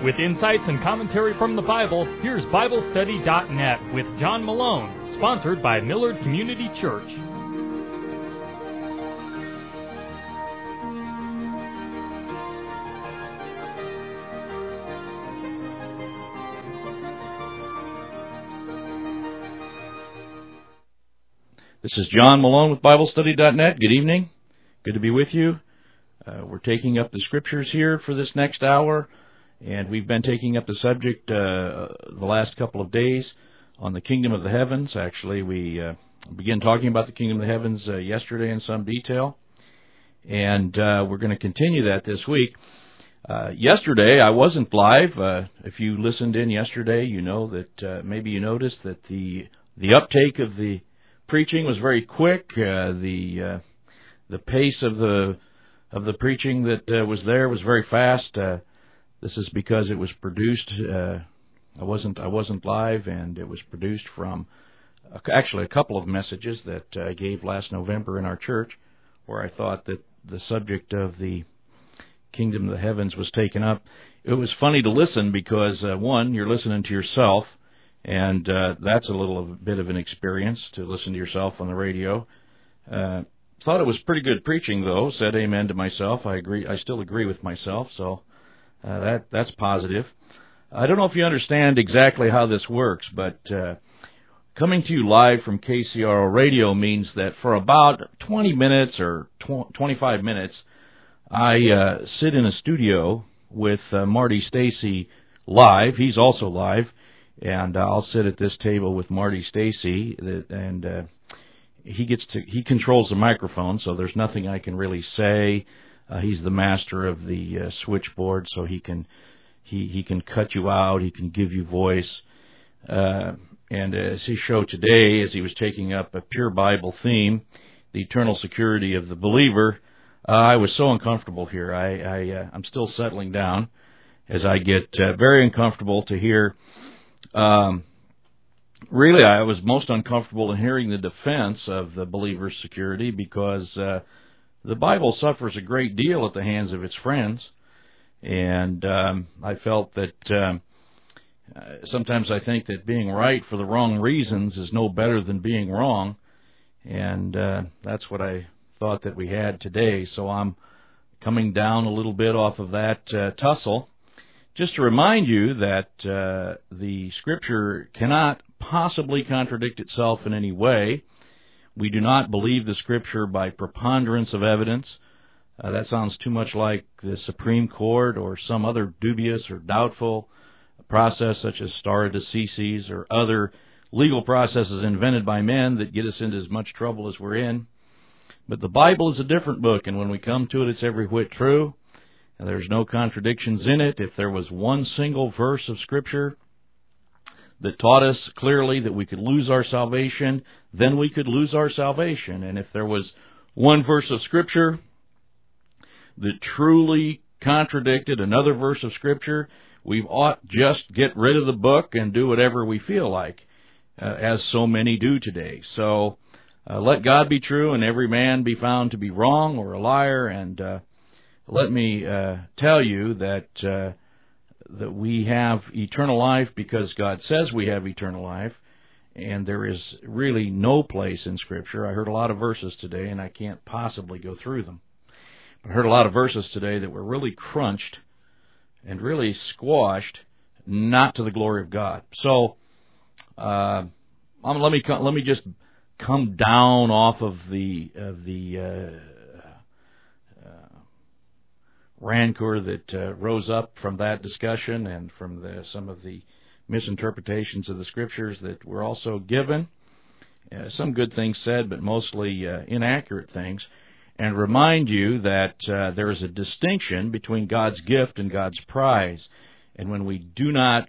With insights and commentary from the Bible, here's BibleStudy.net with John Malone, sponsored by Millard Community Church. This is John Malone with BibleStudy.net. Good evening. Good to be with you. We're taking up the scriptures here for this next hour, and we've been taking up the subject the last couple of days on the kingdom of the heavens. Actually, we began talking about the kingdom of the heavens yesterday in some detail, and we're going to continue that this week. Yesterday, I wasn't live. If you listened in yesterday, you know that maybe you noticed that the uptake of the preaching was very quick. The pace of the preaching that was there was very fast. This is because it was produced. I wasn't live, and it was produced from actually a couple of messages that I gave last November in our church, where I thought that the subject of the kingdom of the heavens was taken up. It was funny to listen because one, you're listening to yourself, and that's a little bit of an experience to listen to yourself on the radio. Thought it was pretty good preaching, though. Said amen to myself. I agree. I still agree with myself, so that's positive. I don't know if you understand exactly how this works, but coming to you live from KCRO Radio means that for about 20 minutes or 25 minutes, I sit in a studio with Marty Stacy live. He's also live, and I'll sit at this table with Marty Stacy, and he controls the microphone, so there's nothing I can really say. He's the master of the switchboard, so he can cut you out. He can give you voice. And as his show today, as he was taking up a pure Bible theme, the eternal security of the believer, I was so uncomfortable here. I'm still settling down as I get very uncomfortable to hear. Really, I was most uncomfortable in hearing the defense of the believer's security because the Bible suffers a great deal at the hands of its friends, and I felt that sometimes I think that being right for the wrong reasons is no better than being wrong, and that's what I thought that we had today. So I'm coming down a little bit off of that tussle. Just to remind you that the Scripture cannot possibly contradict itself in any way. We do not believe the Scripture by preponderance of evidence. That sounds too much like the Supreme Court or some other dubious or doubtful process such as stare decisis or other legal processes invented by men that get us into as much trouble as we're in. But the Bible is a different book, and when we come to it, it's every whit true. And there's no contradictions in it. If there was one single verse of Scripture that taught us clearly that we could lose our salvation, then we could lose our salvation. And if there was one verse of Scripture that truly contradicted another verse of Scripture, we ought just get rid of the book and do whatever we feel like, as so many do today. So let God be true and every man be found to be wrong or a liar, and let me tell you that we have eternal life because God says we have eternal life, and there is really no place in Scripture. I heard a lot of verses today, and I can't possibly go through them. But I heard a lot of verses today that were really crunched and really squashed, not to the glory of God. So let me just come down off of the rancor that rose up from that discussion and from some of the misinterpretations of the Scriptures that were also given. Some good things said, but mostly inaccurate things. And remind you that there is a distinction between God's gift and God's prize. And when we do not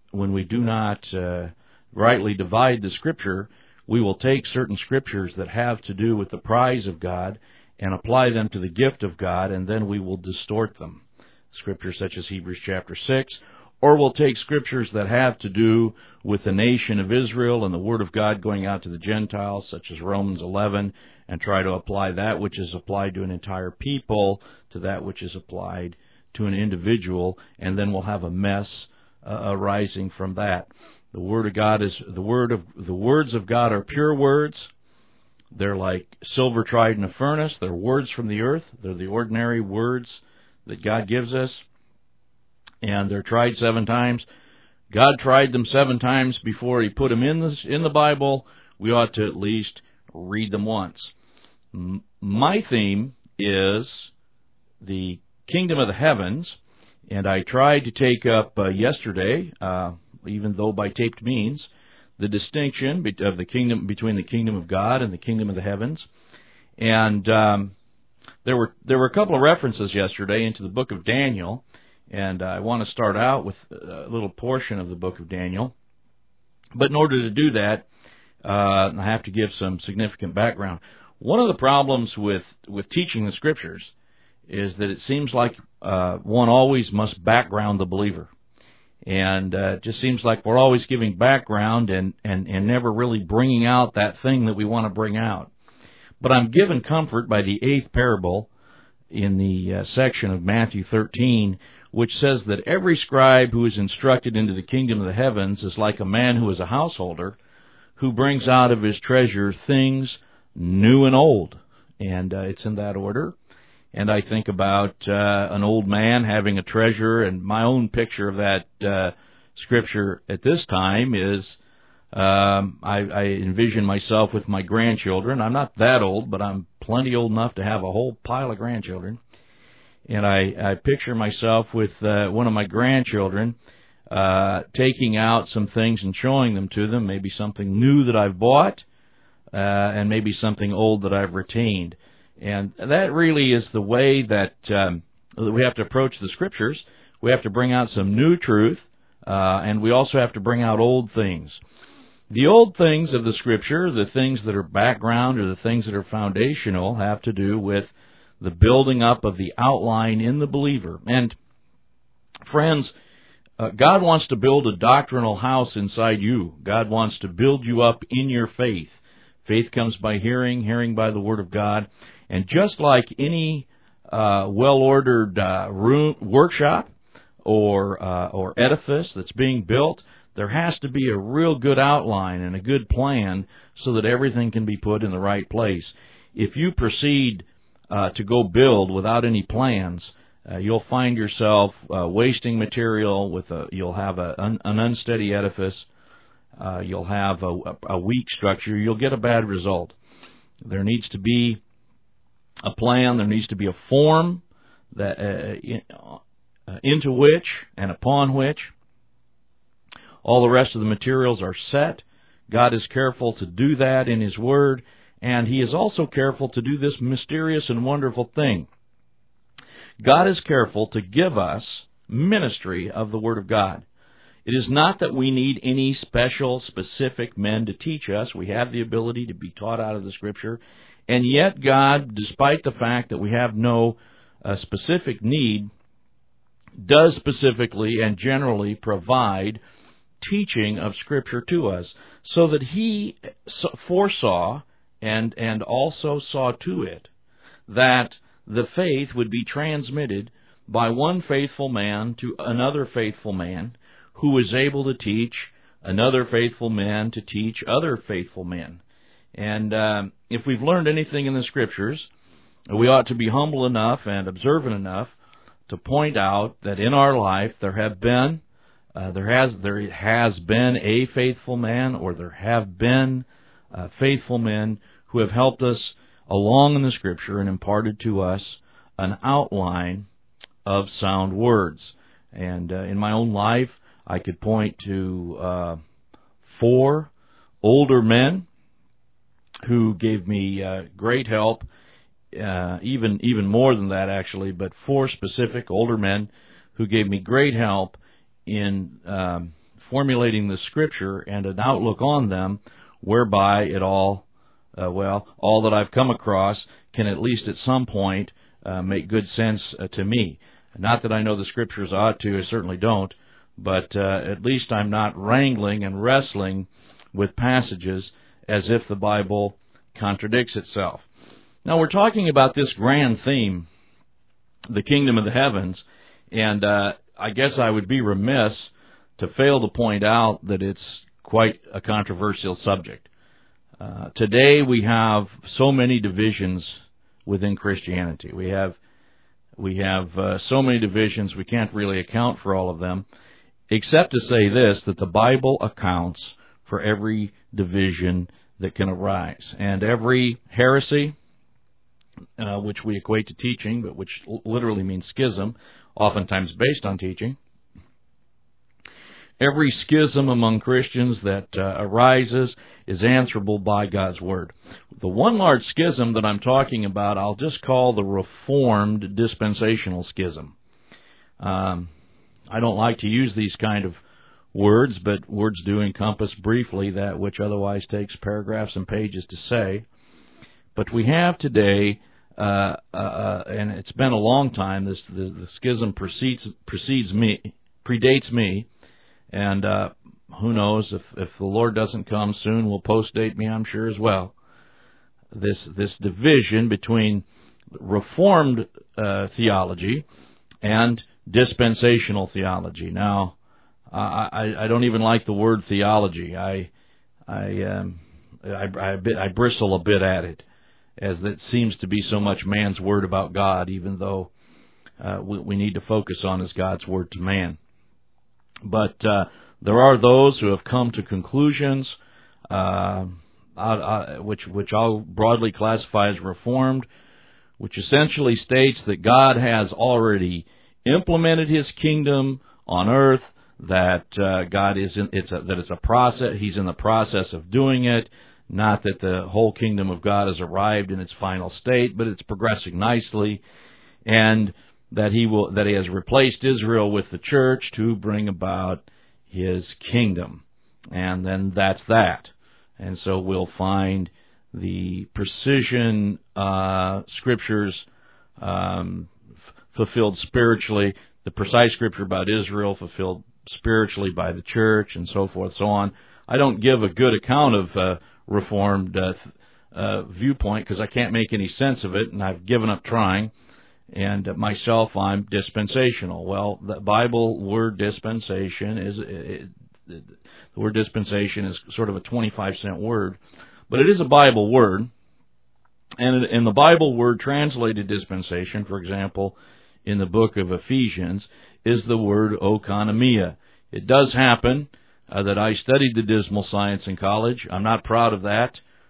rightly divide the Scripture, we will take certain Scriptures that have to do with the prize of God and apply them to the gift of God, and then we will distort them. Scriptures such as Hebrews chapter 6, or we'll take Scriptures that have to do with the nation of Israel and the Word of God going out to the Gentiles, such as Romans 11, and try to apply that which is applied to an entire people to that which is applied to an individual, and then we'll have a mess arising from that. The Word of God is the words of God are pure words. They're like silver tried in a furnace. They're words from the earth. They're the ordinary words that God gives us, and they're tried 7 times. God tried them 7 times before He put them in the Bible. We ought to at least read them once. My theme is the kingdom of the heavens, and I tried to take up yesterday, even though by taped means, the distinction of the kingdom between the kingdom of God and the kingdom of the heavens. And there were a couple of references yesterday into the book of Daniel, and I want to start out with a little portion of the book of Daniel. But in order to do that, I have to give some significant background. One of the problems with teaching the Scriptures is that it seems like one always must background the believer. And it just seems like we're always giving background and never really bringing out that thing that we want to bring out. But I'm given comfort by the 8th parable in the section of Matthew 13, which says that every scribe who is instructed into the kingdom of the heavens is like a man who is a householder, who brings out of his treasure things new and old. And it's in that order. And I think about an old man having a treasure, and my own picture of that scripture at this time is I envision myself with my grandchildren. I'm not that old, but I'm plenty old enough to have a whole pile of grandchildren. And I picture myself with one of my grandchildren taking out some things and showing them to them, maybe something new that I've bought and maybe something old that I've retained. And that really is the way that we have to approach the Scriptures. We have to bring out some new truth, and we also have to bring out old things. The old things of the Scripture, the things that are background or the things that are foundational, have to do with the building up of the outline in the believer. And, friends, God wants to build a doctrinal house inside you. God wants to build you up in your faith. Faith comes by hearing, hearing by the Word of God. And just like any well-ordered workshop or edifice that's being built, there has to be a real good outline and a good plan so that everything can be put in the right place. If you proceed to go build without any plans, you'll find yourself wasting material. You'll have an unsteady edifice. You'll have a weak structure. You'll get a bad result. There needs to be a plan. There needs to be a form that into which and upon which all the rest of the materials are set. God is careful to do that in His Word, and He is also careful to do this mysterious and wonderful thing. God is careful to give us ministry of the Word of God. It is not that we need any special, specific men to teach us. We have the ability to be taught out of the Scripture. And yet God, despite the fact that we have no specific need, does specifically and generally provide teaching of Scripture to us, so that He foresaw and also saw to it that the faith would be transmitted by one faithful man to another faithful man, who was able to teach another faithful man to teach other faithful men. And if we've learned anything in the Scriptures, we ought to be humble enough and observant enough to point out that in our life there has been a faithful man, or there have been faithful men who have helped us along in the Scripture and imparted to us an outline of sound words. And in my own life, I could point to 4 older men who gave me great help, even more than that actually, but 4 specific older men who gave me great help in formulating the Scripture and an outlook on them, whereby it all that I've come across can at least at some point make good sense to me. Not that I know the Scriptures ought to, I certainly don't, but at least I'm not wrangling and wrestling with passages as if the Bible contradicts itself. Now, we're talking about this grand theme, the kingdom of the heavens, And I guess I would be remiss to fail to point out that it's quite a controversial subject. Today we have so many divisions within Christianity. We have so many divisions, we can't really account for all of them, except to say this, that the Bible accounts for every division that can arise. And every heresy, which we equate to teaching, but which literally means schism, oftentimes based on teaching, every schism among Christians that arises is answerable by God's Word. The one large schism that I'm talking about, I'll just call the Reformed dispensational schism. I don't like to use these kind of words, but words do encompass briefly that which otherwise takes paragraphs and pages to say. But we have today, and it's been a long time, the schism predates me, and who knows, if the Lord doesn't come soon, will post-date me, I'm sure, as well. This division between Reformed theology and dispensational theology. Now, I don't even like the word theology. I bristle a bit at it, as it seems to be so much man's word about God, even though we need to focus on is God's word to man. But there are those who have come to conclusions, which I'll broadly classify as Reformed, which essentially states that God has already implemented His kingdom on earth, that God is that it's a process. He's in the process of doing it. Not that the whole kingdom of God has arrived in its final state, but it's progressing nicely, and that He has replaced Israel with the church to bring about His kingdom, and then that's that. And so we'll find the precision scriptures fulfilled spiritually, the precise scripture about Israel fulfilled spiritually by the church, and so forth, so on. I don't give a good account of Reformed viewpoint because I can't make any sense of it, and I've given up trying. And myself, I'm dispensational. Well, the Bible word dispensation the word dispensation is sort of a 25-cent word, but it is a Bible word. And in the Bible word translated dispensation, for example, in the book of Ephesians, is the word oikonomia. It does happen that I studied the dismal science in college. I'm not proud of that.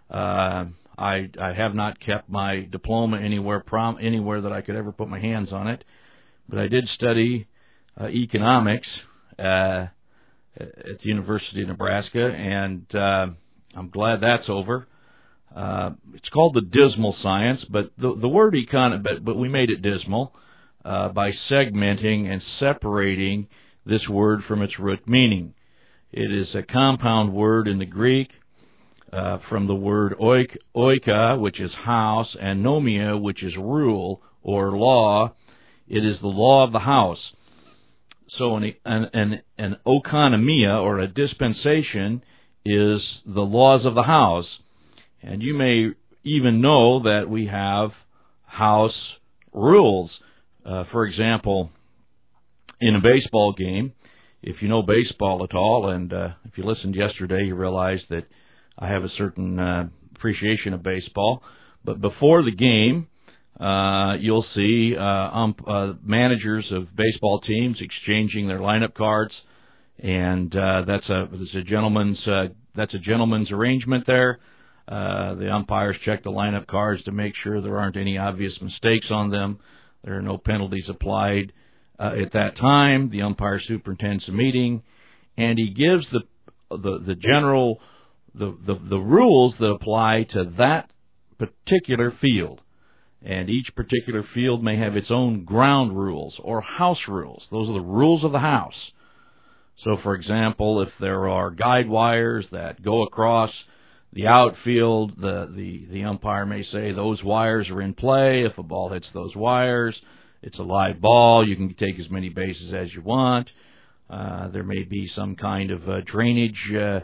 I have not kept my diploma anywhere that I could ever put my hands on it. But I did study economics at the University of Nebraska, and I'm glad that's over. It's called the dismal science, but the word but we made it dismal by segmenting and separating this word from its root meaning. It is a compound word in the Greek from the word oika, which is house, and nomia, which is rule or law. It is the law of the house. So an oikonomia, or a dispensation, is the laws of the house. And you may even know that we have house rules. For example, in a baseball game, if you know baseball at all, and if you listened yesterday, you realize that I have a certain appreciation of baseball. But before the game, you'll see managers of baseball teams exchanging their lineup cards, and that's a gentleman's arrangement there. The umpires check the lineup cards to make sure there aren't any obvious mistakes on them. There are no penalties applied at that time. The umpire superintends the meeting, and he gives the general the rules that apply to that particular field. And each particular field may have its own ground rules or house rules. Those are the rules of the house. So, for example, if there are guide wires that go across the outfield, the umpire may say those wires are in play. If a ball hits those wires, it's a live ball. You can take as many bases as you want. There may be some kind of drainage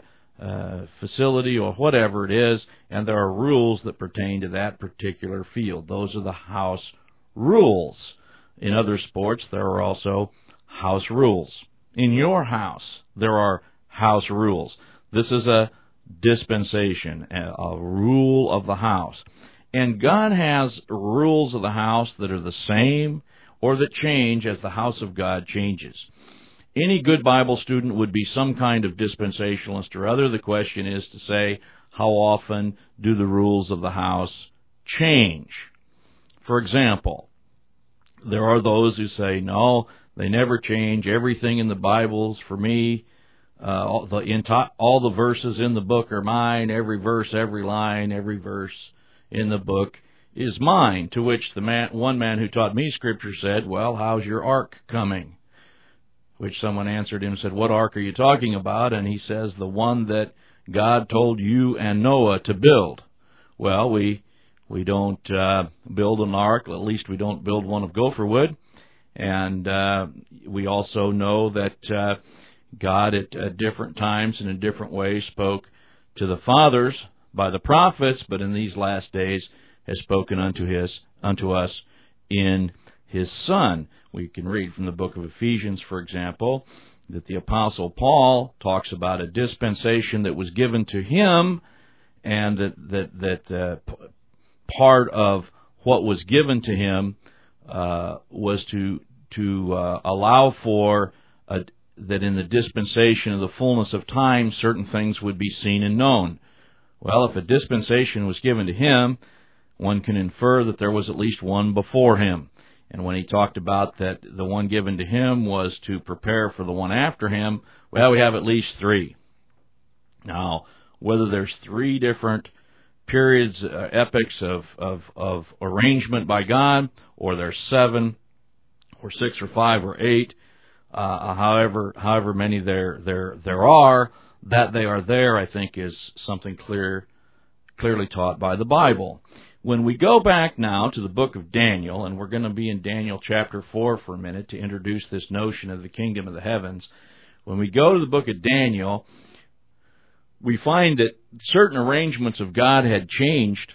facility or whatever it is, and there are rules that pertain to that particular field. Those are the house rules. in other sports, there are also house rules. In your house, there are house rules. This is a dispensation, a rule of the house. And God has rules of the house that are the same or that change as the house of God changes. Any good Bible student would be some kind of dispensationalist or other. The question is to say, how often do the rules of the house change? For example, there are those who say, no, they never change. Everything in the Bible's for me. All the verses in the book are mine. Every verse, every line, every verse in the book is mine. To which one man who taught me Scripture said, well, how's your ark coming? Which someone answered him and said, what ark are you talking about? And he says, the one that God told you and Noah to build. Well, we don't build an ark. At least we don't build one of gopher wood. And we also know that God at different times and in different ways spoke to the fathers by the prophets, but in these last days has spoken unto us in His Son. We can read from the book of Ephesians, for example, that the Apostle Paul talks about a dispensation that was given to him, and that part of what was given to him was to allow for that in the dispensation of the fullness of time, certain things would be seen and known. Well, if a dispensation was given to him, one can infer that there was at least one before him. And when he talked about that the one given to him was to prepare for the one after him, well, we have at least three. Now, whether there's three different periods, epochs of arrangement by God, or there's 7, or 6, or 5, or 8, however many there are, that they are there, I think, is something clearly taught by the Bible. When we go back now to the book of Daniel, and we're going to be in Daniel chapter 4 for a minute to introduce this notion of the kingdom of the heavens. When we go to the book of Daniel, we find that certain arrangements of God had changed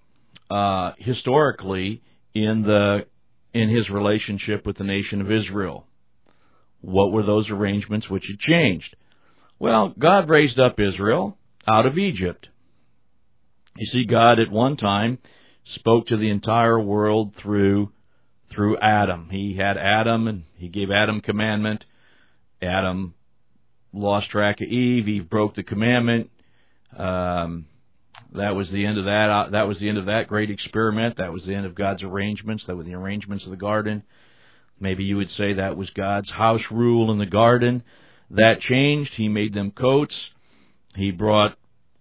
historically in His relationship with the nation of Israel. What were those arrangements which had changed? Well, God raised up Israel out of Egypt. You see, God at one time spoke to the entire world through Adam. He had Adam, and He gave Adam commandment. Adam lost track of Eve. Eve broke the commandment. That was the end of that. That was the end of that great experiment. That was the end of God's arrangements. That were the arrangements of the garden. Maybe you would say that was God's house rule in the garden. That changed. He made them coats. He brought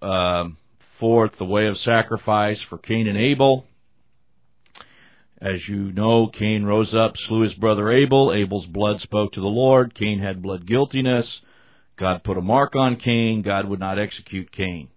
forth the way of sacrifice for Cain and Abel. As you know, Cain rose up, slew his brother Abel. Abel's blood spoke to the Lord. Cain had blood guiltiness. God put a mark on Cain. God would not execute Cain.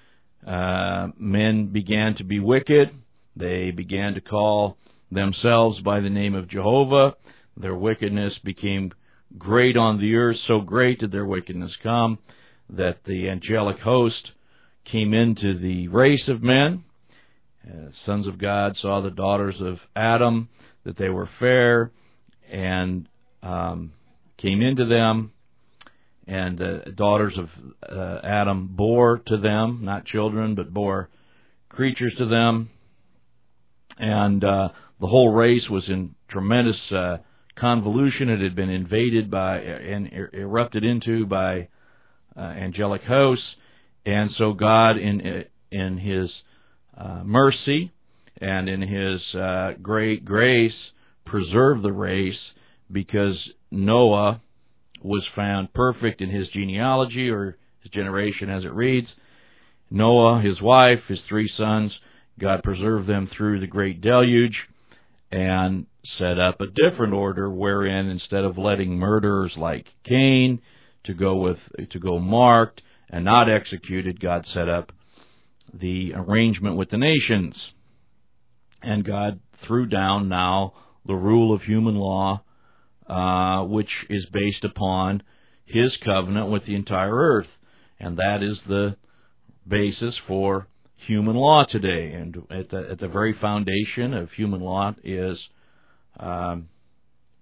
Men began to be wicked. They began to call themselves by the name of Jehovah. Their wickedness became great on the earth. So great did their wickedness come that the angelic host came into the race of men. Sons of God saw the daughters of Adam, that they were fair, and came into them. And the daughters of Adam bore to them, not children, but bore creatures to them. And the whole race was in tremendous convolution. It had been invaded by and erupted into by angelic hosts. And so God, in His mercy and in His great grace, preserved the race, because Noah was found perfect in his genealogy, or his generation as it reads. Noah, his wife, his 3 sons, God preserved them through the great deluge and set up a different order wherein, instead of letting murderers like Cain to go marked and not executed, God set up the arrangement with the nations. And God threw down now the rule of human law, which is based upon His covenant with the entire earth. And that is the basis for human law today. And at the very foundation of human law is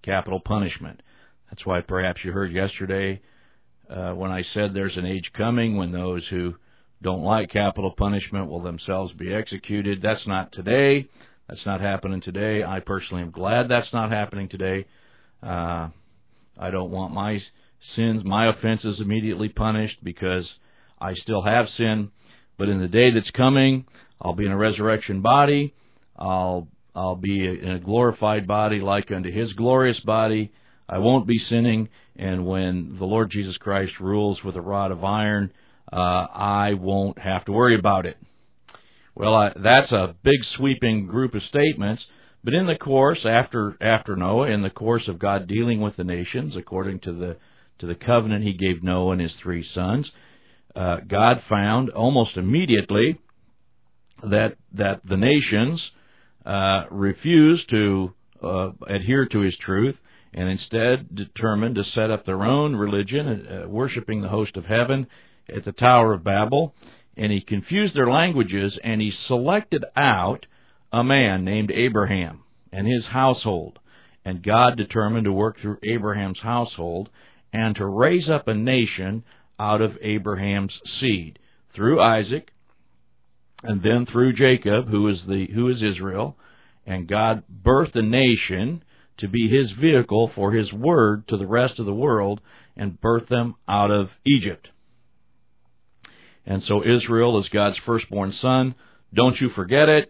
capital punishment. That's why perhaps you heard yesterday when I said there's an age coming when those who don't like capital punishment will themselves be executed. That's not today. That's not happening today. I personally am glad that's not happening today. I don't want my sins, my offenses immediately punished because I still have sin. But in the day that's coming, I'll be in a resurrection body. I'll be in a glorified body like unto His glorious body. I won't be sinning. And when the Lord Jesus Christ rules with a rod of iron, I won't have to worry about it. Well, that's a big sweeping group of statements. But in the course, after Noah, in the course of God dealing with the nations, according to the covenant He gave Noah and his 3 sons, God found almost immediately that the nations refused to adhere to His truth, and instead determined to set up their own religion, worshiping the host of heaven at the Tower of Babel. And He confused their languages, and He selected out a man named Abraham and his household. And God determined to work through Abraham's household and to raise up a nation out of Abraham's seed, through Isaac, and then through Jacob, who is Israel. And God birthed a nation to be His vehicle for His word to the rest of the world, and birthed them out of Egypt. And so Israel is God's firstborn son. Don't you forget it.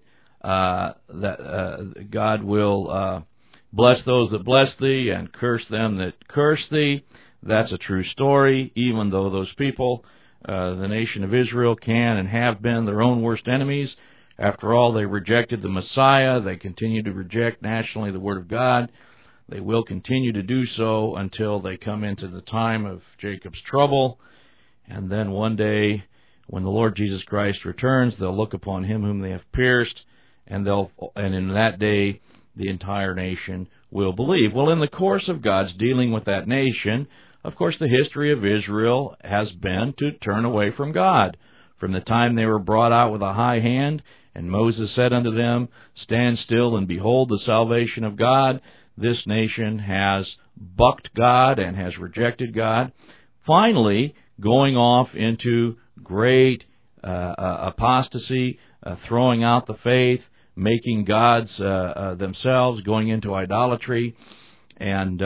That God will bless those that bless thee and curse them that curse thee. That's a true story, even though those people, the nation of Israel, can and have been their own worst enemies. After all, they rejected the Messiah. They continue to reject nationally the Word of God. They will continue to do so until they come into the time of Jacob's trouble. And then one day, when the Lord Jesus Christ returns, they'll look upon Him whom they have pierced, and in that day, the entire nation will believe. Well, in the course of God's dealing with that nation, of course, the history of Israel has been to turn away from God. From the time they were brought out with a high hand, and Moses said unto them, Stand still and behold the salvation of God, this nation has bucked God and has rejected God, finally going off into great apostasy, throwing out the faith, making gods themselves, going into idolatry. And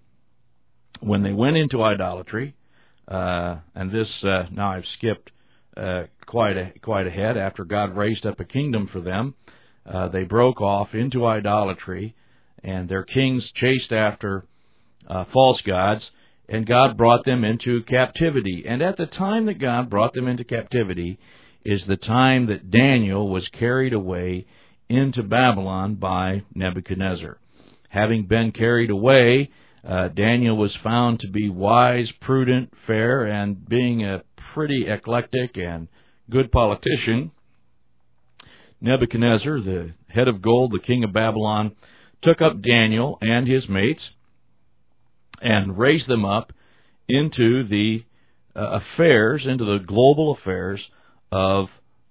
when they went into idolatry, and this, now I've skipped quite ahead, after God raised up a kingdom for them, they broke off into idolatry, and their kings chased after false gods, and God brought them into captivity. And at the time that God brought them into captivity is the time that Daniel was carried away into Babylon by Nebuchadnezzar. Having been carried away, Daniel was found to be wise, prudent, fair, and being a pretty eclectic and good politician, Nebuchadnezzar, the head of gold, the king of Babylon, took up Daniel and his mates and raised them up into the affairs, into the global affairs of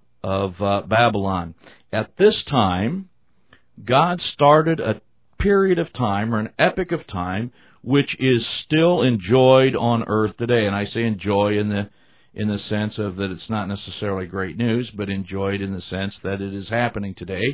Babylon. At this time, God started a period of time, or an epoch of time, which is still enjoyed on earth today. And I say enjoy in the sense of that it's not necessarily great news, but enjoyed in the sense that it is happening today.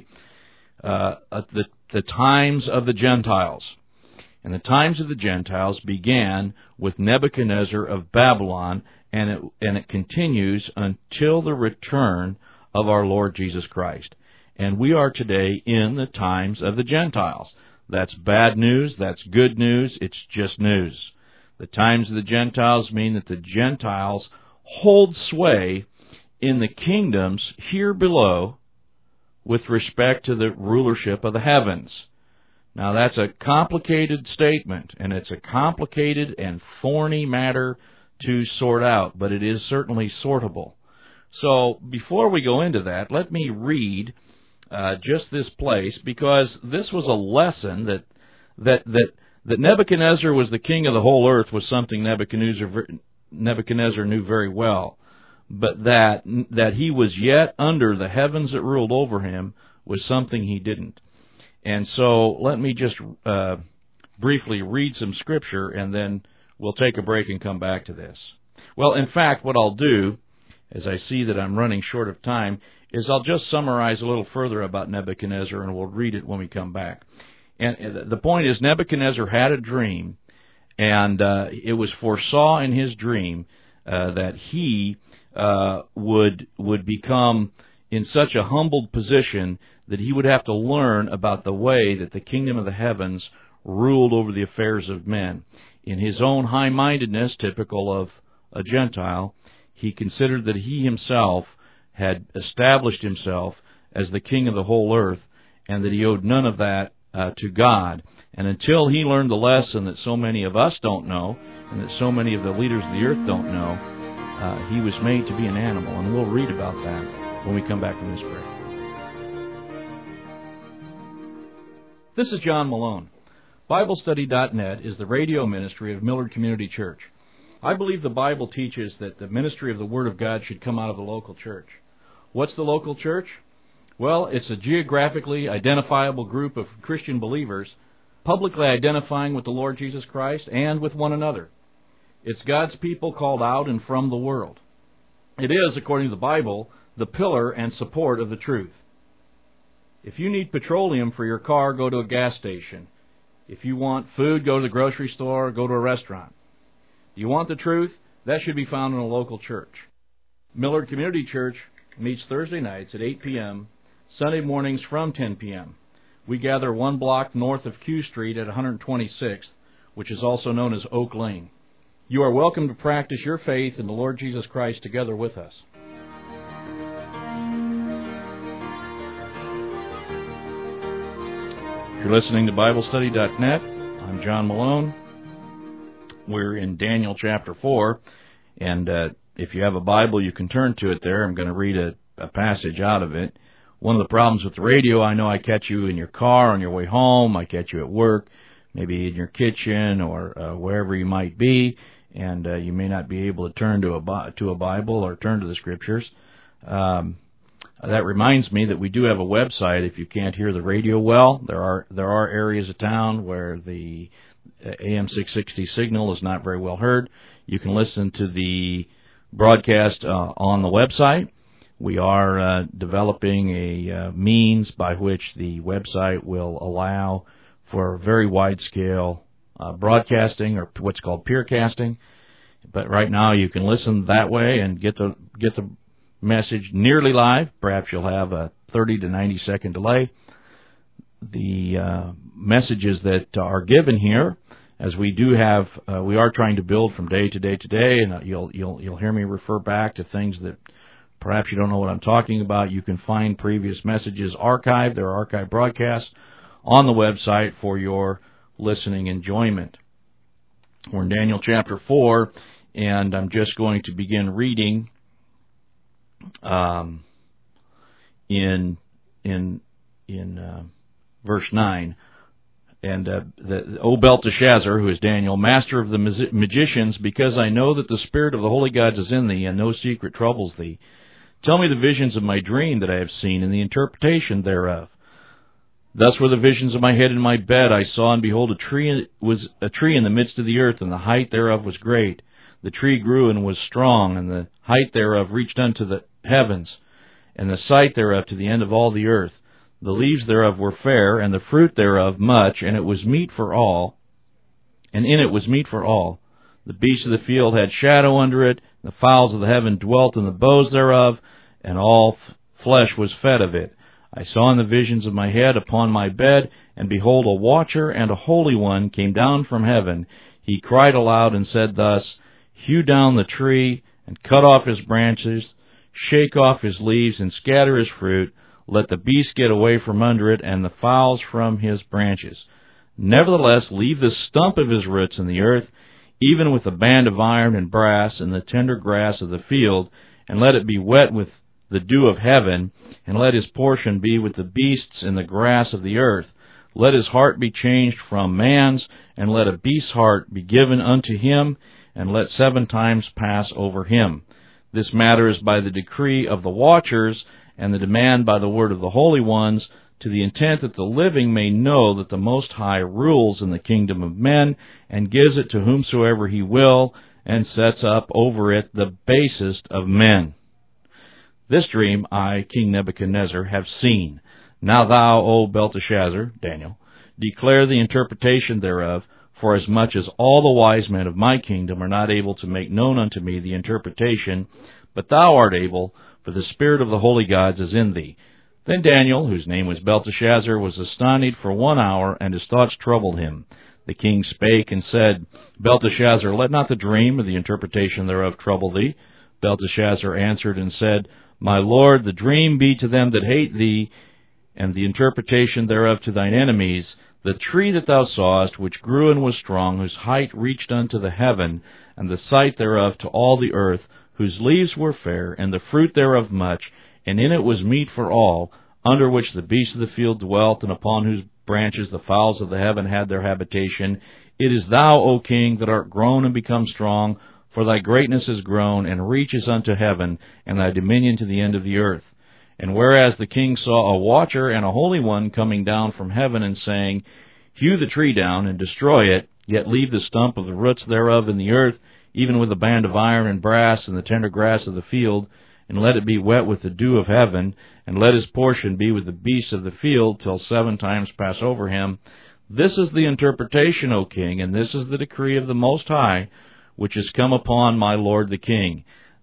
The times of the Gentiles. And the times of the Gentiles began with Nebuchadnezzar of Babylon, and it continues until the return of our Lord Jesus Christ. And we are today in the times of the Gentiles. That's bad news, that's good news, it's just news. The times of the Gentiles mean that the Gentiles hold sway in the kingdoms here below with respect to the rulership of the heavens. Now, that's a complicated statement, and it's a complicated and thorny matter to sort out, but it is certainly sortable. So, before we go into that, let me read just this place, because this was a lesson that Nebuchadnezzar was the king of the whole earth was something Nebuchadnezzar knew very well, but that he was yet under the heavens that ruled over him was something he didn't. And so let me just briefly read some Scripture, and then we'll take a break and come back to this. Well, in fact, what I'll do, as I see that I'm running short of time, is I'll just summarize a little further about Nebuchadnezzar, and we'll read it when we come back. And the point is, Nebuchadnezzar had a dream, and it was foresaw in his dream that he would become in such a humbled position that he would have to learn about the way that the kingdom of the heavens ruled over the affairs of men. In his own high-mindedness, typical of a Gentile, he considered that he himself had established himself as the king of the whole earth, and that he owed none of that to God. And until he learned the lesson that so many of us don't know, and that so many of the leaders of the earth don't know, he was made to be an animal. And we'll read about that when we come back from this break. This is John Malone. BibleStudy.net is the radio ministry of Millard Community Church. I believe the Bible teaches that the ministry of the Word of God should come out of the local church. What's the local church? Well, it's a geographically identifiable group of Christian believers publicly identifying with the Lord Jesus Christ and with one another. It's God's people called out and from the world. It is, according to the Bible, the pillar and support of the truth. If you need petroleum for your car, go to a gas station. If you want food, go to the grocery store, go to a restaurant. Do you want the truth? That should be found in a local church. Millard Community Church meets Thursday nights at 8 p.m., Sunday mornings from 10 p.m. We gather one block north of Q Street at 126th, which is also known as Oak Lane. You are welcome to practice your faith in the Lord Jesus Christ together with us. You're listening to BibleStudy.net. I'm John Malone. We're in Daniel chapter 4, and if you have a Bible, you can turn to it there. I'm going to read a passage out of it. One of the problems with the radio, I know I catch you in your car on your way home, I catch you at work, maybe in your kitchen or wherever you might be, and you may not be able to turn to a Bible or turn to the Scriptures. That reminds me that we do have a website if you can't hear the radio well. There are areas of town where the AM 660 signal is not very well heard. You can listen to the broadcast on the website. We are developing a means by which the website will allow for very wide-scale broadcasting, or what's called peercasting. But right now you can listen that way and get the message nearly live. Perhaps you'll have a 30 to 90 second delay. The messages that are given here, as we do have, we are trying to build from day to day to day, and you'll hear me refer back to things that perhaps you don't know what I'm talking about. You can find previous messages archived. There are archived broadcasts on the website for your listening enjoyment. We're in Daniel chapter 4, and I'm just going to begin reading in verse 9. And O Belteshazzar, who is Daniel, master of the magicians, because I know that the spirit of the holy gods is in thee, and no secret troubles thee. Tell me the visions of my dream that I have seen, and the interpretation thereof. Thus were the visions of my head in my bed. I saw, and behold, a tree in the midst of the earth, and the height thereof was great. The tree grew and was strong, and the height thereof reached unto the heavens, and the sight thereof to the end of all the earth. The leaves thereof were fair, and the fruit thereof much, and it was meat for all, and in it was meat for all. The beasts of the field had shadow under it, the fowls of the heaven dwelt in the boughs thereof, and all flesh was fed of it. I saw in the visions of my head upon my bed, and behold, a watcher and a holy one came down from heaven. He cried aloud and said thus, Hew down the tree, and cut off his branches, shake off his leaves, and scatter his fruit. Let the beast get away from under it, and the fowls from his branches. Nevertheless, leave the stump of his roots in the earth, even with a band of iron and brass, and the tender grass of the field, and let it be wet with the dew of heaven, and let his portion be with the beasts in the grass of the earth. Let his heart be changed from man's, and let a beast's heart be given unto him, and let 7 times pass over him. This matter is by the decree of the watchers, and the demand by the word of the holy ones, to the intent that the living may know that the Most High rules in the kingdom of men, and gives it to whomsoever he will, and sets up over it the basest of men. This dream I, King Nebuchadnezzar, have seen. Now thou, O Belteshazzar, Daniel, declare the interpretation thereof, forasmuch as all the wise men of my kingdom are not able to make known unto me the interpretation, but thou art able, for the spirit of the holy gods is in thee. Then Daniel, whose name was Belteshazzar, was astonished for 1 hour, and his thoughts troubled him. The king spake and said, Belteshazzar, let not the dream or the interpretation thereof trouble thee. Belteshazzar answered and said, My lord, the dream be to them that hate thee, and the interpretation thereof to thine enemies. The tree that thou sawest, which grew and was strong, whose height reached unto the heaven, and the sight thereof to all the earth, whose leaves were fair, and the fruit thereof much, and in it was meat for all, under which the beasts of the field dwelt, and upon whose branches the fowls of the heaven had their habitation. It is thou, O king, that art grown and become strong, for thy greatness is grown, and reaches unto heaven, and thy dominion to the end of the earth. And whereas the king saw a watcher and a holy one coming down from heaven, and saying, Hew the tree down, and destroy it, yet leave the stump of the roots thereof in the earth, even with a band of iron and brass, and the tender grass of the field, and let it be wet with the dew of heaven, and let his portion be with the beasts of the field, till 7 times pass over him. This is the interpretation, O king, and this is the decree of the Most High, which is come upon my lord the king,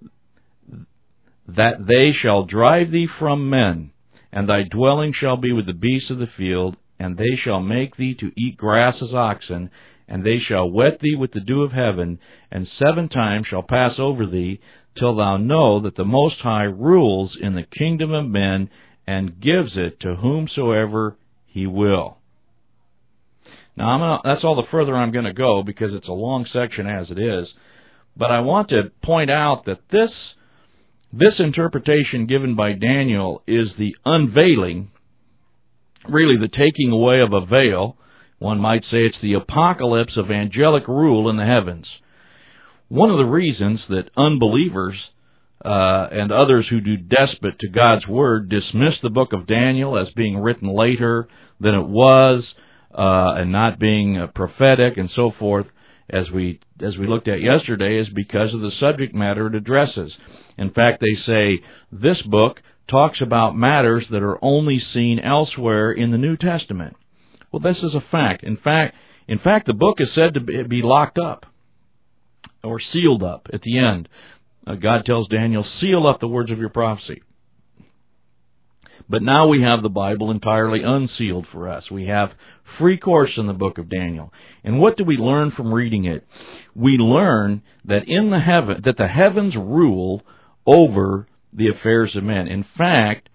that they shall drive thee from men, and thy dwelling shall be with the beasts of the field, and they shall make thee to eat grass as oxen, and they shall wet thee with the dew of heaven, and 7 times shall pass over thee, till thou know that the Most High rules in the kingdom of men, and gives it to whomsoever he will. Now, that's all the further I'm going to go, because it's a long section as it is, but I want to point out that this interpretation given by Daniel is the unveiling, really the taking away of a veil. One might say it's the apocalypse of angelic rule in the heavens. One of the reasons that unbelievers and others who do despot to God's Word dismiss the book of Daniel as being written later than it was, and not being prophetic and so forth, as we looked at yesterday, is because of the subject matter it addresses. In fact, they say this book talks about matters that are only seen elsewhere in the New Testament. Well, this is a fact. In fact, the book is said to be locked up or sealed up at the end. God tells Daniel, seal up the words of your prophecy. But now we have the Bible entirely unsealed for us. We have free course in the book of Daniel. And what do we learn from reading it? We learn that that the heavens rule over the affairs of men. In fact,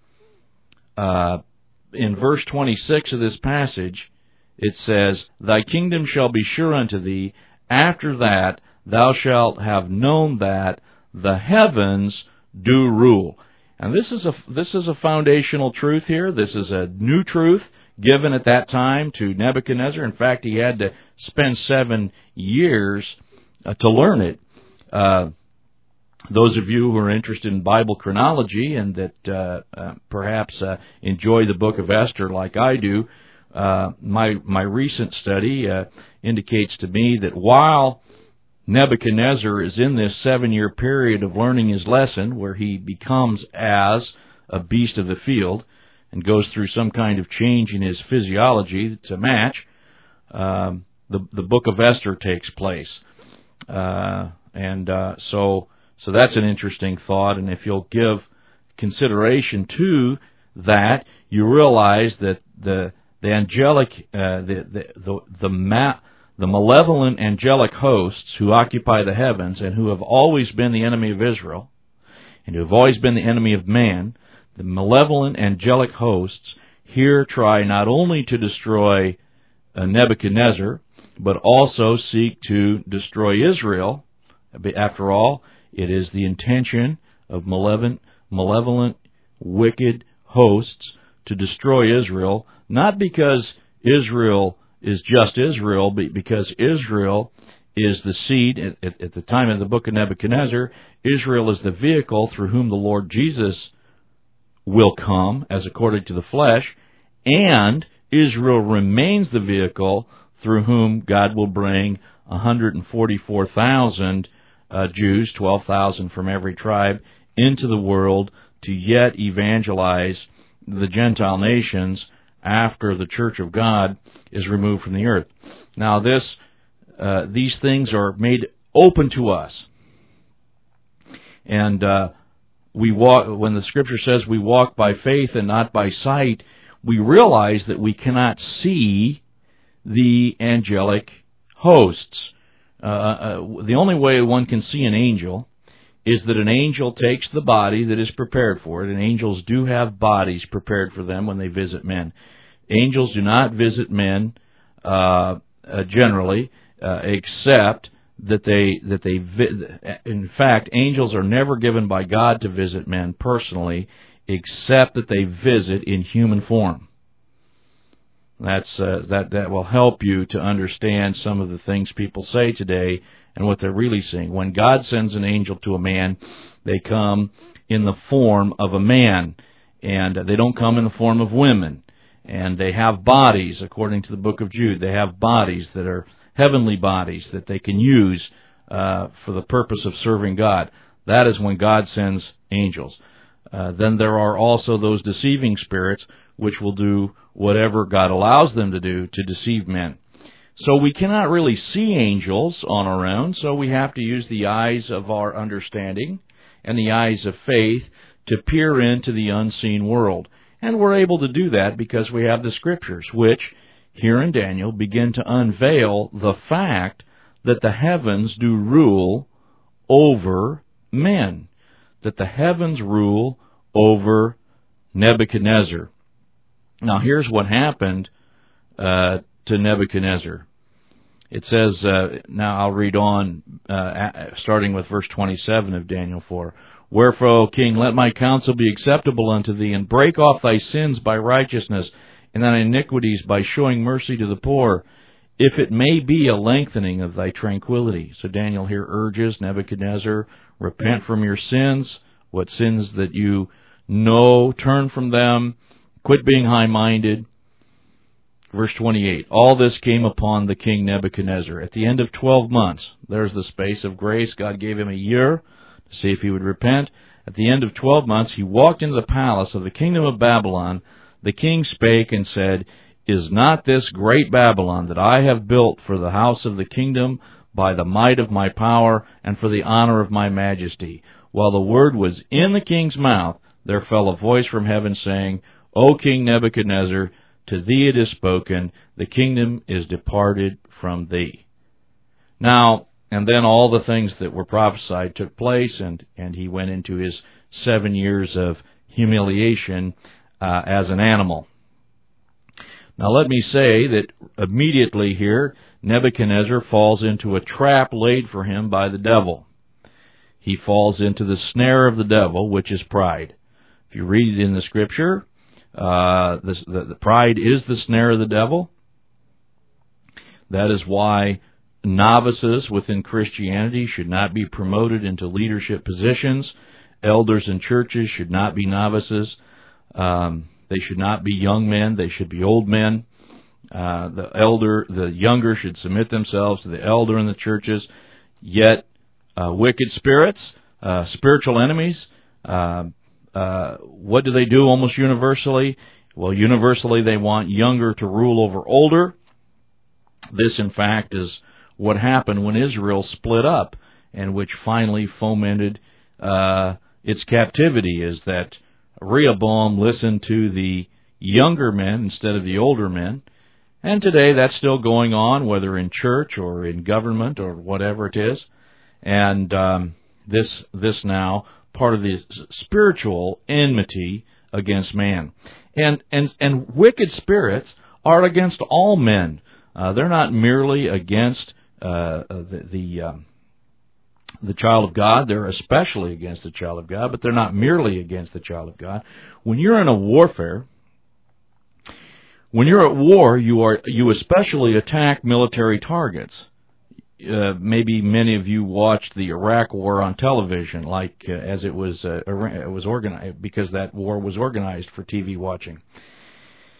in verse 26 of this passage, it says, Thy kingdom shall be sure unto thee. After that thou shalt have known that the heavens do rule. And this is a foundational truth here. This is a new truth given at that time to Nebuchadnezzar. In fact, he had to spend 7 years to learn it. Those of you who are interested in Bible chronology and that perhaps enjoy the book of Esther like I do, my recent study indicates to me that while Nebuchadnezzar is in this 7-year period of learning his lesson, where he becomes as a beast of the field and goes through some kind of change in his physiology to match, the book of Esther takes place. So that's an interesting thought, and if you'll give consideration to that, you realize that the angelic, the malevolent angelic hosts who occupy the heavens and who have always been the enemy of Israel and who have always been the enemy of man, the malevolent angelic hosts here try not only to destroy Nebuchadnezzar, but also seek to destroy Israel. After all, it is the intention of malevolent, wicked hosts to destroy Israel, not because Israel is just Israel, because Israel is the seed. At the time of the book of Nebuchadnezzar, Israel is the vehicle through whom the Lord Jesus will come, as according to the flesh, and Israel remains the vehicle through whom God will bring 144,000 Jews, 12,000 from every tribe, into the world to yet evangelize the Gentile nations after the Church of God is removed from the earth. Now, these things are made open to us, and we walk. When the Scripture says we walk by faith and not by sight, we realize that we cannot see the angelic hosts. The only way one can see an angel is that an angel takes the body that is prepared for it, and angels do have bodies prepared for them when they visit men. Angels do not visit men generally, except that in fact, angels are never given by God to visit men personally, except that they visit in human form. That will help you to understand some of the things people say today and what they're really saying. When God sends an angel to a man, they come in the form of a man, and they don't come in the form of women. And they have bodies, according to the book of Jude. They have bodies that are heavenly bodies that they can use for the purpose of serving God. That is when God sends angels. Then there are also those deceiving spirits which will do whatever God allows them to do to deceive men. So we cannot really see angels on our own, so we have to use the eyes of our understanding and the eyes of faith to peer into the unseen world. And we're able to do that because we have the Scriptures, which, here in Daniel, begin to unveil the fact that the heavens do rule over men, that the heavens rule over Nebuchadnezzar. Now, here's what happened to Nebuchadnezzar. It says, now I'll read on, starting with verse 27 of Daniel 4. Wherefore, O king, let my counsel be acceptable unto thee, and break off thy sins by righteousness, and thine iniquities by showing mercy to the poor, if it may be a lengthening of thy tranquility. So Daniel here urges Nebuchadnezzar, repent from your sins, what sins that you know, turn from them, quit being high-minded. Verse 28, all this came upon the king Nebuchadnezzar. At the end of 12 months, there's the space of grace. God gave him a year to see if he would repent. At the end of 12 months, he walked into the palace of the kingdom of Babylon. The king spake and said, Is not this great Babylon that I have built for the house of the kingdom by the might of my power and for the honor of my majesty? While the word was in the king's mouth, there fell a voice from heaven saying, O King Nebuchadnezzar, to thee it is spoken, the kingdom is departed from thee. Now, and then all the things that were prophesied took place, and he went into his 7 years of humiliation as an animal. Now let me say that immediately here, Nebuchadnezzar falls into a trap laid for him by the devil. He falls into the snare of the devil, which is pride. If you read in the Scripture, the pride is the snare of the devil. That is why novices within Christianity should not be promoted into leadership positions. Elders in churches should not be novices. They should not be young men. They should be old men. The younger should submit themselves to the elder in the churches. Yet, wicked spirits, spiritual enemies, what do they do almost universally? Well, universally they want younger to rule over older. This, in fact, is what happened when Israel split up, and which finally fomented its captivity, is that Rehoboam listened to the younger men instead of the older men. And today that's still going on, whether in church or in government or whatever it is. And this now part of the spiritual enmity against man. And wicked spirits are against all men. They're not merely against the child of God. They're especially against the child of God, but they're not merely against the child of God. When you're in a warfare, when you're at war, you especially attack military targets. Maybe many of you watched the Iraq War on television, as it was organized, because that war was organized for TV watching.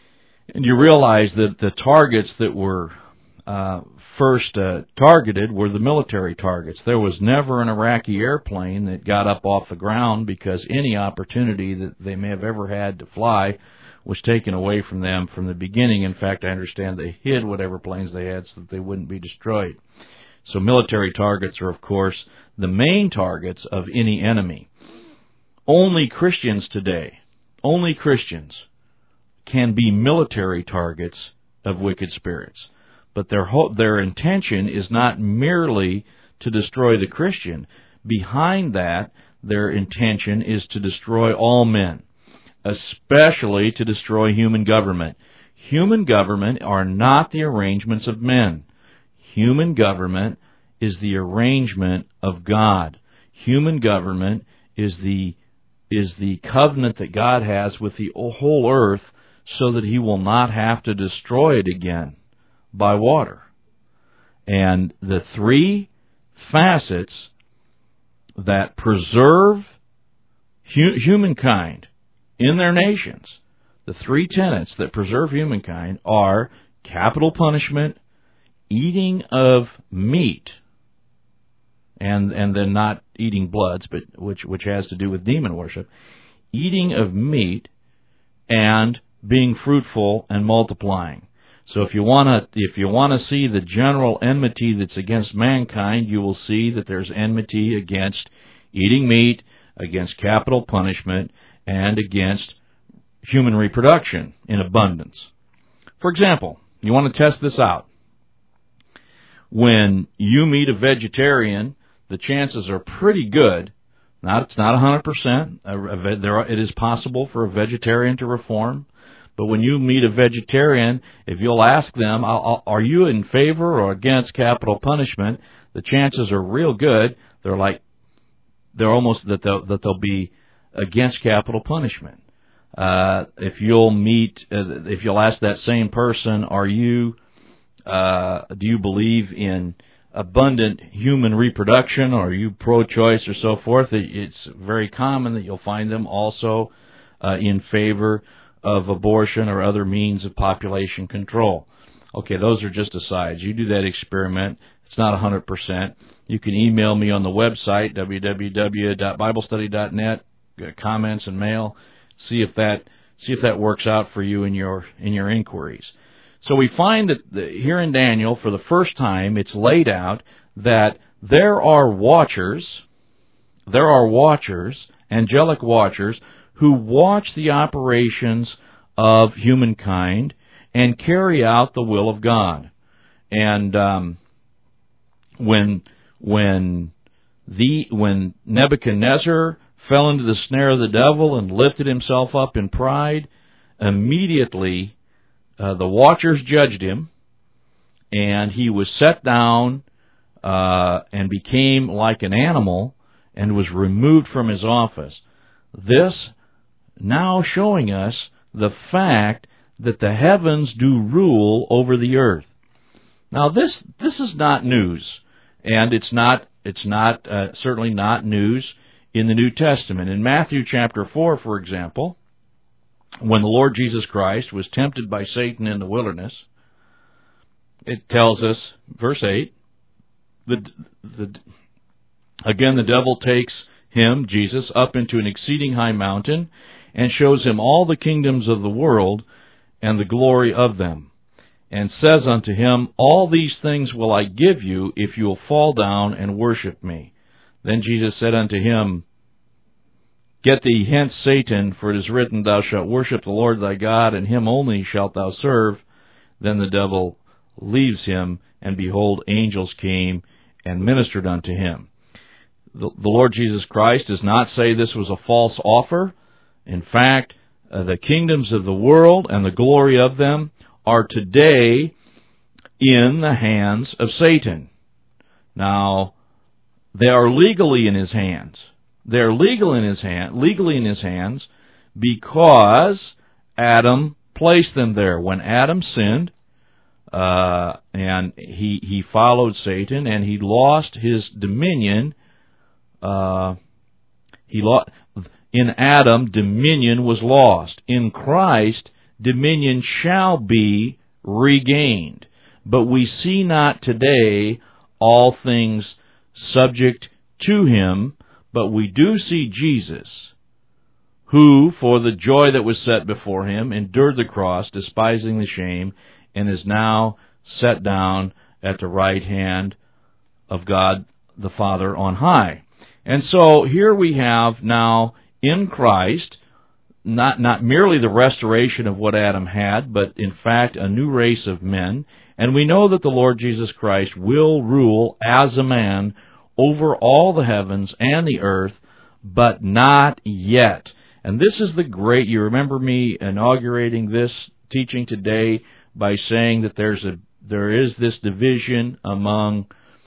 And you realize that the targets that were first targeted were the military targets. There was never an Iraqi airplane that got up off the ground because any opportunity that they may have ever had to fly was taken away from them from the beginning. In fact, I understand they hid whatever planes they had so that they wouldn't be destroyed. So military targets are, of course, the main targets of any enemy. Only Christians today, only Christians can be military targets of wicked spirits. But their intention is not merely to destroy the Christian. Behind that, their intention is to destroy all men, especially to destroy human government. Human government are not the arrangements of men. Human government is the arrangement of God. Human government is the covenant that God has with the whole earth so that He will not have to destroy it again by water. And the three facets that preserve humankind in their nations, the three tenets that preserve humankind are capital punishment, eating of meat, and then not eating bloods, but which has to do with demon worship, eating of meat, and being fruitful and multiplying. So if you want to see the general enmity that's against mankind, you will see that there's enmity against eating meat, against capital punishment, and against human reproduction in abundance. For example, you want to test this out. When you meet a vegetarian, the chances are pretty good. It's not 100%. It is possible for a vegetarian to reform. But when you meet a vegetarian, if you'll ask them, are you in favor or against capital punishment, the chances are real good. They're almost that they'll be against capital punishment. If you'll ask that same person, do you believe in abundant human reproduction, or are you pro-choice or so forth? It's very common that you'll find them also in favor of abortion or other means of population control. Okay, those are just asides. You do that experiment. It's not 100%. You can email me on the website, www.biblestudy.net, comments and mail. See if that works out for you in your inquiries. So we find that here in Daniel, for the first time, it's laid out that there are watchers, angelic watchers, who watch the operations of humankind and carry out the will of God. And when Nebuchadnezzar fell into the snare of the devil and lifted himself up in pride, immediately the watchers judged him, and he was set down and became like an animal and was removed from his office. This now showing us the fact that the heavens do rule over the earth. Now this is not news, and it's certainly not news in the New Testament. In Matthew chapter 4, for example, when the Lord Jesus Christ was tempted by Satan in the wilderness, it tells us, verse 8, again the devil takes him, Jesus, up into an exceeding high mountain, and shows him all the kingdoms of the world and the glory of them, and says unto him, all these things will I give you if you will fall down and worship me. Then Jesus said unto him, get thee hence, Satan, for it is written, thou shalt worship the Lord thy God, and him only shalt thou serve. Then the devil leaves him, and behold, angels came and ministered unto him. The Lord Jesus Christ does not say this was a false offer. In fact, the kingdoms of the world and the glory of them are today in the hands of Satan. Now, they are legally in his hands. They're legally in his hands because Adam placed them there. When Adam sinned, and he followed Satan, and he lost his dominion. In Adam, dominion was lost. In Christ, dominion shall be regained. But we see not today all things subject to him, but we do see Jesus, who, for the joy that was set before him, endured the cross, despising the shame, and is now set down at the right hand of God the Father on high. And so here we have now in Christ not merely the restoration of what Adam had, but in fact a new race of men. And we know that the Lord Jesus Christ will rule as a man over all the heavens and the earth, but not yet. And this is the great, you remember me inaugurating this teaching today by saying that there is this division among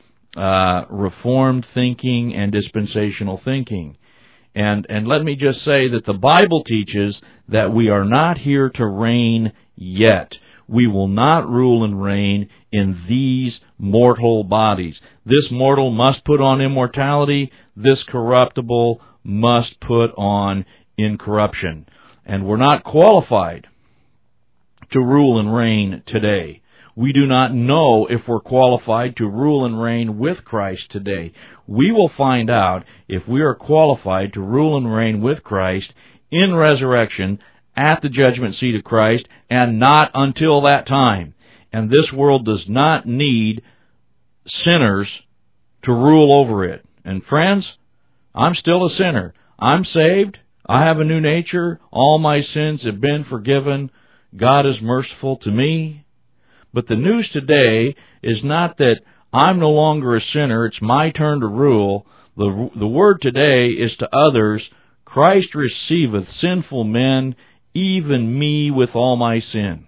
Reformed thinking and dispensational thinking. And let me just say that the Bible teaches that we are not here to reign yet. We will not rule and reign in these mortal bodies. This mortal must put on immortality. This corruptible must put on incorruption. And we're not qualified to rule and reign today. We do not know if we're qualified to rule and reign with Christ today. We will find out if we are qualified to rule and reign with Christ in resurrection at the judgment seat of Christ, and not until that time. And this world does not need sinners to rule over it. And friends, I'm still a sinner. I'm saved. I have a new nature. All my sins have been forgiven. God is merciful to me. But the news today is not that I'm no longer a sinner, it's my turn to rule. The word today is to others, Christ receiveth sinful men, even me with all my sin.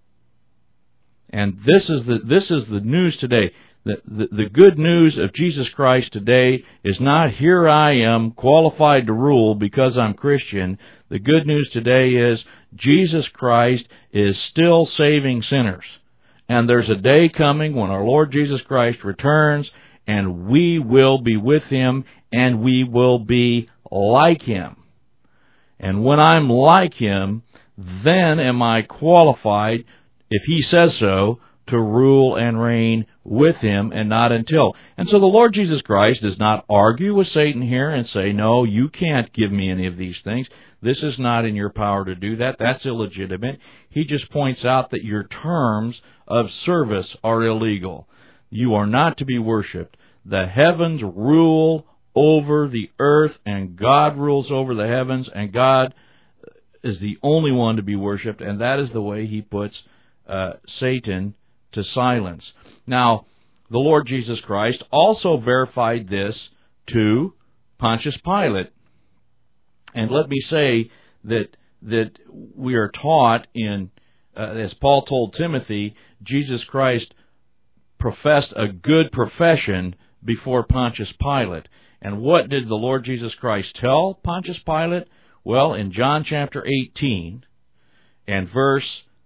And this is the news today. The good news of Jesus Christ today is not, here I am qualified to rule because I'm Christian. The good news today is Jesus Christ is still saving sinners. And there's a day coming when our Lord Jesus Christ returns, and we will be with Him, and we will be like Him. And when I'm like Him, then am I qualified, if He says so, to rule and reign with Him, and not until. And so the Lord Jesus Christ does not argue with Satan here and say, no, you can't give me any of these things. This is not in your power to do that. That's illegitimate. He just points out that your terms of service are illegal. You are not to be worshipped. The heavens rule over the earth, and God rules over the heavens, and God is the only one to be worshipped, and that is the way He puts Satan to silence. Now, the Lord Jesus Christ also verified this to Pontius Pilate. And let me say that we are taught in, as Paul told Timothy, Jesus Christ professed a good profession before Pontius Pilate. And what did the Lord Jesus Christ tell Pontius Pilate? Well, in John chapter 18 and verse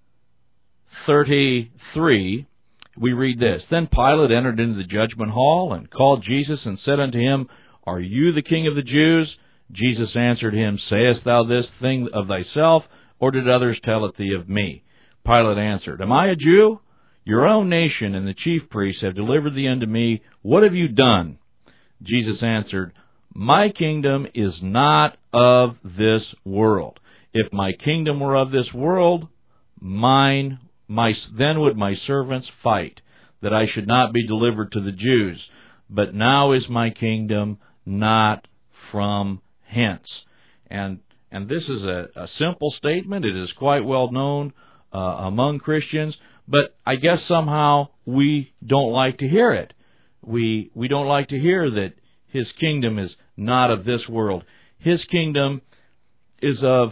33, we read this. Then Pilate entered into the judgment hall and called Jesus and said unto him, Are you the King of the Jews? Jesus answered him, Sayest thou this thing of thyself, or did others tell it thee of me? Pilate answered, Am I a Jew? Your own nation and the chief priests have delivered thee unto me. What have you done? Jesus answered, My kingdom is not of this world. If my kingdom were of this world, then would my servants fight, that I should not be delivered to the Jews. But now is my kingdom not from hence. And this is a simple statement. It is quite well known among Christians, but I guess somehow we don't like to hear it. We don't like to hear that His kingdom is not of this world. His kingdom is of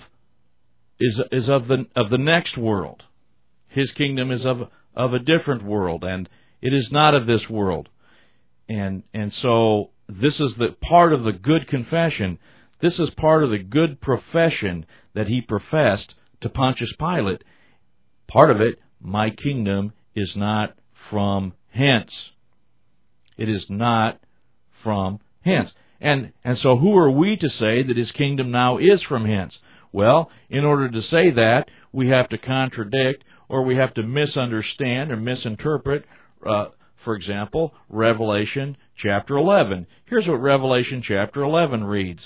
the next world. His kingdom is of a different world, and it is not of this world. And so this is the part of the good confession. This is part of the good profession that he professed to Pontius Pilate. Part of it, my kingdom is not from hence. It is not from hence. And so who are we to say that his kingdom now is from hence? Well, in order to say that, we have to contradict, or we have to misunderstand or misinterpret, for example, Revelation chapter 11. Here's what Revelation chapter 11 reads.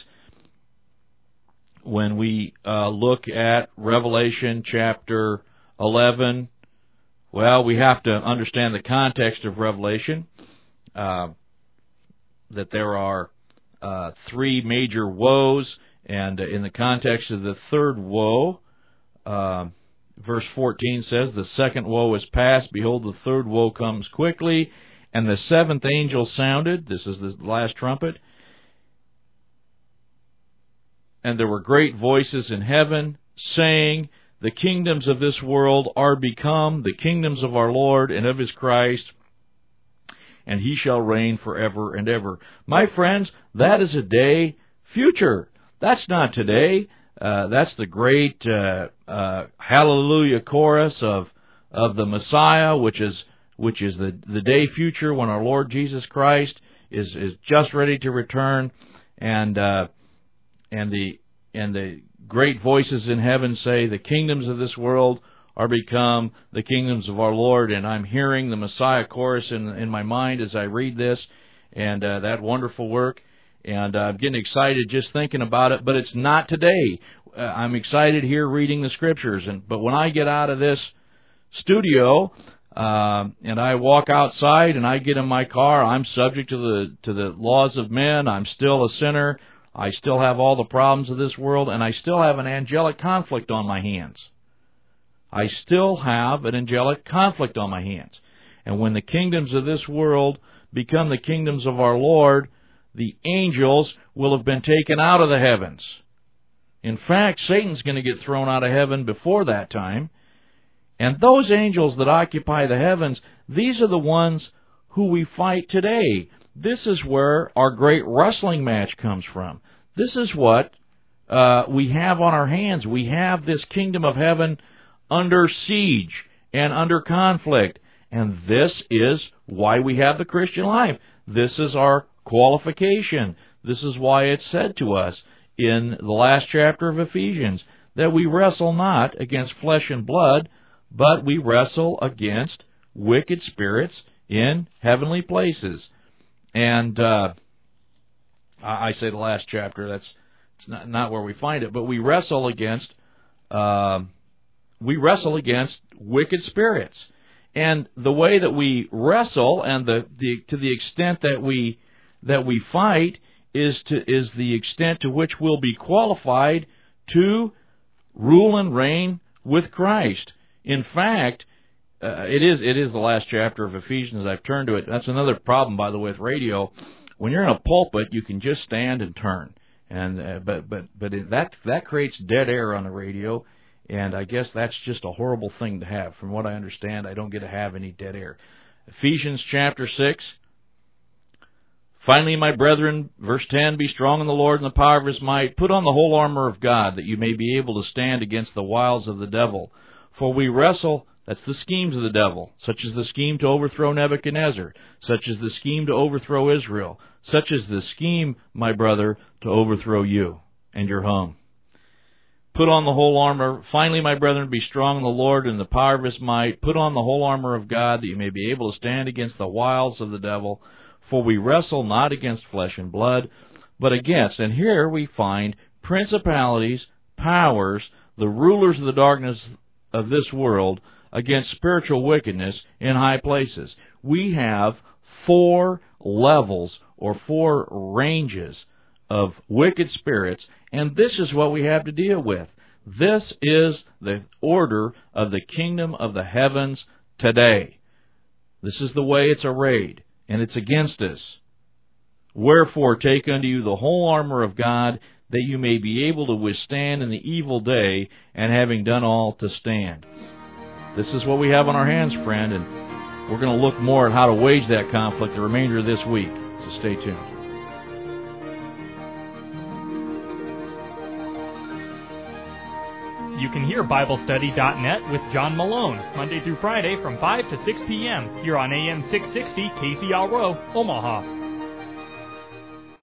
When we look at Revelation chapter 11, well, we have to understand the context of Revelation, that there are three major woes, and in the context of the third woe, verse 14 says, "The second woe is past, behold, the third woe comes quickly, and the seventh angel sounded," this is the last trumpet, "and there were great voices in heaven, saying, The kingdoms of this world are become the kingdoms of our Lord and of His Christ, and He shall reign forever and ever." My friends, that is a day future. That's not today. That's the great hallelujah chorus of the Messiah, which is the day future when our Lord Jesus Christ is just ready to return, and the great voices in heaven say, "The kingdoms of this world are become the kingdoms of our Lord." And I'm hearing the Messiah chorus in my mind as I read this, and that wonderful work. And I'm getting excited just thinking about it, but it's not today. I'm excited here reading the Scriptures, but when I get out of this studio and I walk outside and I get in my car, I'm subject to the laws of men. I'm still a sinner. I still have all the problems of this world, and I still have an angelic conflict on my hands. I still have an angelic conflict on my hands. And when the kingdoms of this world become the kingdoms of our Lord, the angels will have been taken out of the heavens. In fact, Satan's going to get thrown out of heaven before that time. And those angels that occupy the heavens, these are the ones who we fight today. This is where our great wrestling match comes from. This is what we have on our hands. We have this kingdom of heaven under siege and under conflict. And this is why we have the Christian life. This is our qualification. This is why it's said to us in the last chapter of Ephesians that we wrestle not against flesh and blood, but we wrestle against wicked spirits in heavenly places. And I say the last chapter, it's not where we find it, but we wrestle against wicked spirits. And the way that we wrestle, and to the extent that we fight, is the extent to which we'll be qualified to rule and reign with Christ. In fact, it is the last chapter of Ephesians. I've turned to it. That's another problem, by the way, with radio. When you're in a pulpit, you can just stand and turn, and but that creates dead air on the radio, and I guess that's just a horrible thing to have. From what I understand, I don't get to have any dead air. Ephesians chapter 6. "Finally, my brethren," verse 10, "be strong in the Lord and the power of His might. Put on the whole armor of God, that you may be able to stand against the wiles of the devil. For we wrestle," that's the schemes of the devil, "such as the scheme to overthrow Nebuchadnezzar, such as the scheme to overthrow Israel, such as the scheme, my brother, to overthrow you and your home. Put on the whole armor. Finally, my brethren, be strong in the Lord and the power of His might. Put on the whole armor of God, that you may be able to stand against the wiles of the devil. For we wrestle not against flesh and blood, but against," and here we find principalities, powers, the rulers of the darkness of this world, against spiritual wickedness in high places. We have 4 levels or 4 ranges of wicked spirits, and this is what we have to deal with. This is the order of the kingdom of the heavens today. This is the way it's arrayed, and it's against us. "Wherefore take unto you the whole armor of God, that you may be able to withstand in the evil day, and having done all, to stand." This is what we have on our hands, friend, and we're going to look more at how to wage that conflict the remainder of this week. So stay tuned. You can hear BibleStudy.net with John Malone, Monday through Friday from 5 to 6 p.m. here on AM 660 KCRO, Omaha.